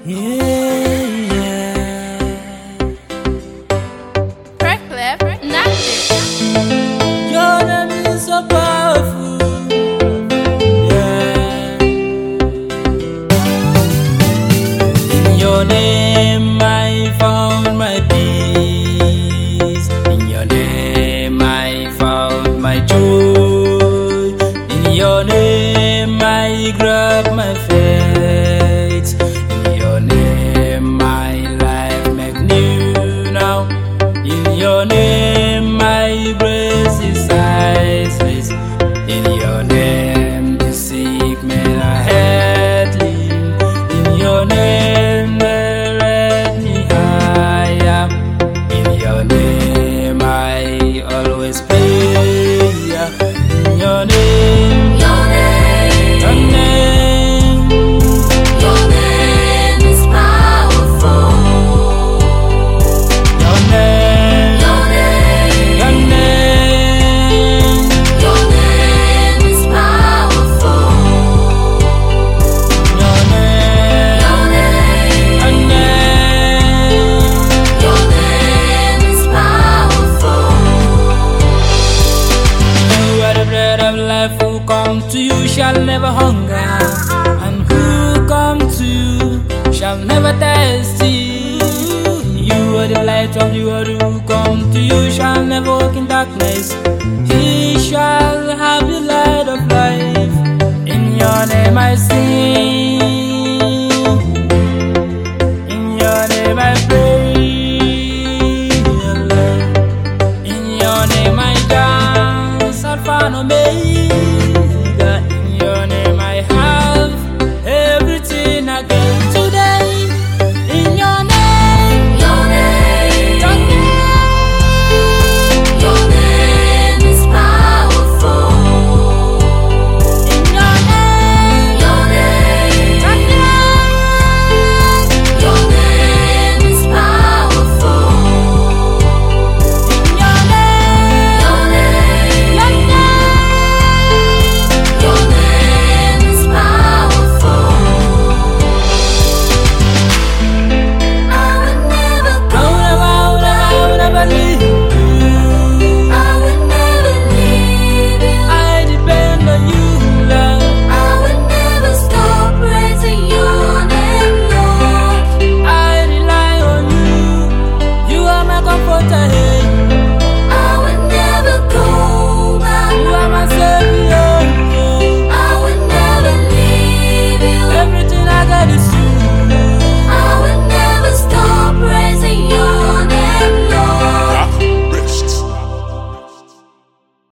Yeah, yeah. Reclep, not this. Your name is so powerful. Yeah. In your name I found my peace. In your name I found my joy. In your name I grab my faith. In your name my life make new now. In your name my grace is priceless. In your name the sick men are healing. In your name they let me higher. In your name I always pray. In your name, Your name, your name, your name is powerful. your name, Your name, your name, your name is powerful. your name, Your name, your name. your name is powerful. You are the bread of life. Who come to you shall never hunger, and who come to you shall never thirsty. You are the light of the world. Who come to you shall never walk in darkness. He shall have the light of life. In your name I sing. In your name I pray. In your name I dance, Alpha and Omega. In your name I have everything I get today. In your name, Your name, your name, your name is powerful. in your name, Your name, your name, your name is powerful. in your name, Your name, your name. your name is powerful. I would never go. I would never leave you. I would never leave you. I depend on you, love. I would never stop praising your name, Lord. I rely on you. You are my comforter. Hey. I would never go back. You are my savior. I would never leave you. Everything I got is